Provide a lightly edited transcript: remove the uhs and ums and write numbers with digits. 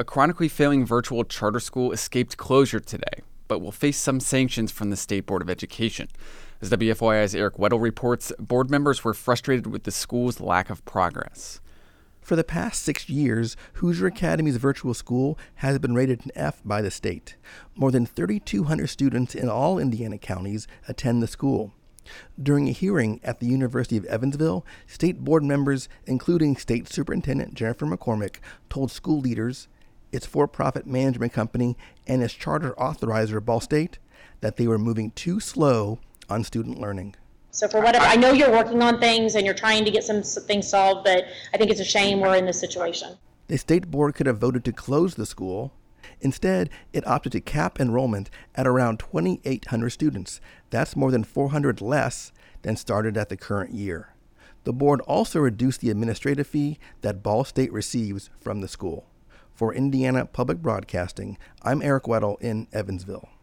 A chronically failing virtual charter school escaped closure today, but will face some sanctions from the State Board of Education. As WFYI's Eric Weddle reports, board members were frustrated with the school's lack of progress. For the past 6 years, Hoosier Academy's virtual school has been rated an F by the state. More than 3,200 students in all Indiana counties attend the school. During a hearing at the University of Evansville, state board members, including State Superintendent Jennifer McCormick, told school leaders, its for-profit management company, and its charter authorizer, Ball State, that they were moving too slow on student learning. So for whatever, I know you're working on things and you're trying to get some things solved, but I think it's a shame we're in this situation. The state board could have voted to close the school. Instead, it opted to cap enrollment at around 2,800 students. That's more than 400 less than started at the current year. The board also reduced the administrative fee that Ball State receives from the school. For Indiana Public Broadcasting, I'm Eric Weddle in Evansville.